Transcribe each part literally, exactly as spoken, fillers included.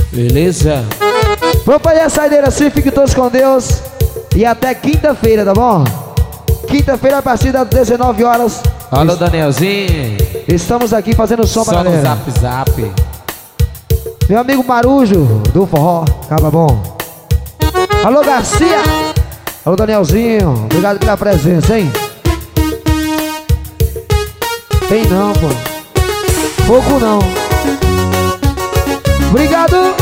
Beleza? Vamos fazer a saideira assim, fiquem todos com Deus. E até quinta-feira, tá bom? Quinta-feira a partir das dezenove horas. Alô, Danielzinho. Estamos aqui fazendo som pra Só no galera. zap zap. Meu amigo Marujo, do forró, acaba bom. Alô, Garcia. Alô, Danielzinho. Obrigado pela presença, hein? Tem não, pô. Pouco não. Obrigado.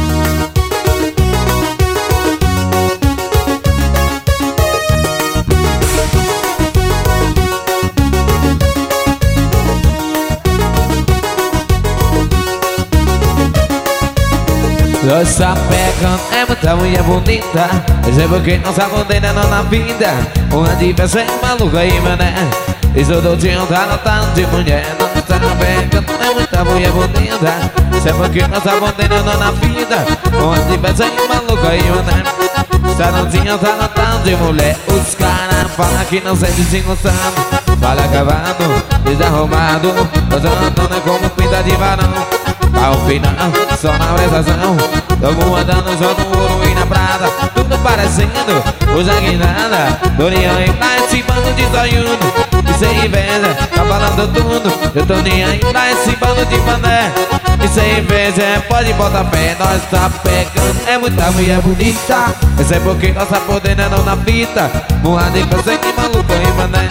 Nossa pegando é muita mulher bonita. Mas é porque não sabe condenando na vida. Uma diversão maluca e mané. Isso do dia tá lotado de mulher. Nossa pegando é muita mulher bonita. Mas é porque não sabe condenando na vida. Uma diversão maluca e mané. Salãozinho tá lotado de mulher. Os caras falam que não sente desengonçado. Fala acabado, desarrumado. Você andando como pinta de varão. Ao final, só na prestação. Tamo andando só no ouro e na prata. Tudo parecendo o Zaguinada. Dorian e pra esse bando de zoiudo. E sem inveja, tá falando tudo. Eu tô nem aí pra esse bando de mané. E sem inveja, pode botar fé. Nós tá pegando, é muita mulher bonita. Esse é porque nós tá podendo na fita. Morrada e sangue maluco e mané.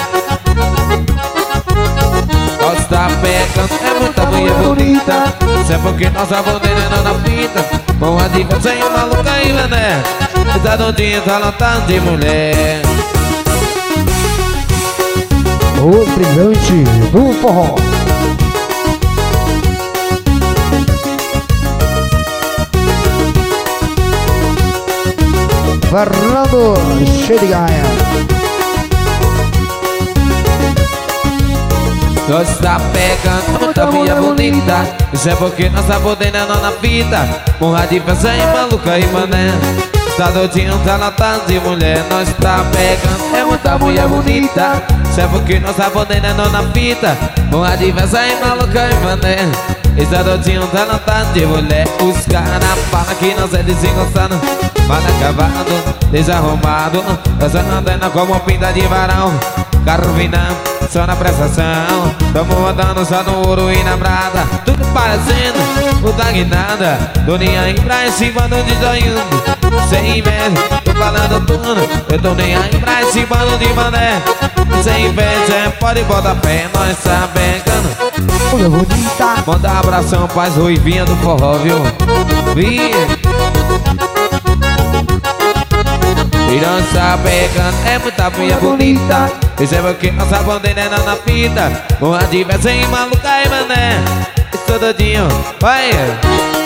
Nós tá pegando, é muita mulher bonita. Isso é porque nós tá podendo na fita. Morra de você e maluca e mané. Tá doidinho, tá lotado de mulher. O brilhante do forró. Fernando cheio de gaia. Nós tá pegando muita mulher bonita. Isso é porque nós tá podendo na fita. Morra de você e maluca e mané. Tá doidinho, tá lotado de mulher. Nós tá pegando, é muita mulher bonita. Isso é porque nós tá podendo na fita. Morra de você e maluca e mané. Está doidinho, tá lotado de mulher. Os caras falam que nós é desengonçado. Fala acabado, desarrumado. Nós andando como pinta de varão. Carro vinão, só na prestação. Tamo andando só no ouro e na prata. Tudo parecendo o Zaguinada. Doninha aí pra esse bando de zoiudo. Sem inveja, tô falando tudo. Eu tô nem aí pra esse bando de mané. Sem inveja, pode botar fé. Nós tá pegando Mulher bonita. manda um abração pras ruivinhas do forró, viu? Vi. E nós tá pegando, é muita mulher bonita. Isso é porque nós tá podendo na fita. Uma diversão maluca e mané. Estou doidinho, vai.